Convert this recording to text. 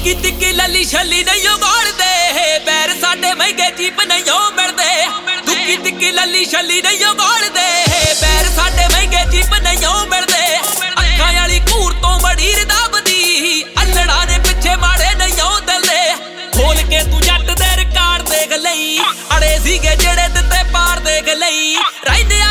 दुकी तिक्की लली छली नहीं गौड़दे पैर साडे महंगे जीप नहीं मिलदे दुकी तिक्की लली छली नहीं गौड़दे पैर साडे महंगे जीप नहीं मिलदे अखां वाली घूर तो बड़ी रदाबदी अल्लड़ा ने पिछे माड़े नहीं दलदे खोल के तू जट दे रिकार्ड देख लई अड़े सीगे जेड़े दिते पार देख लई रहिंदे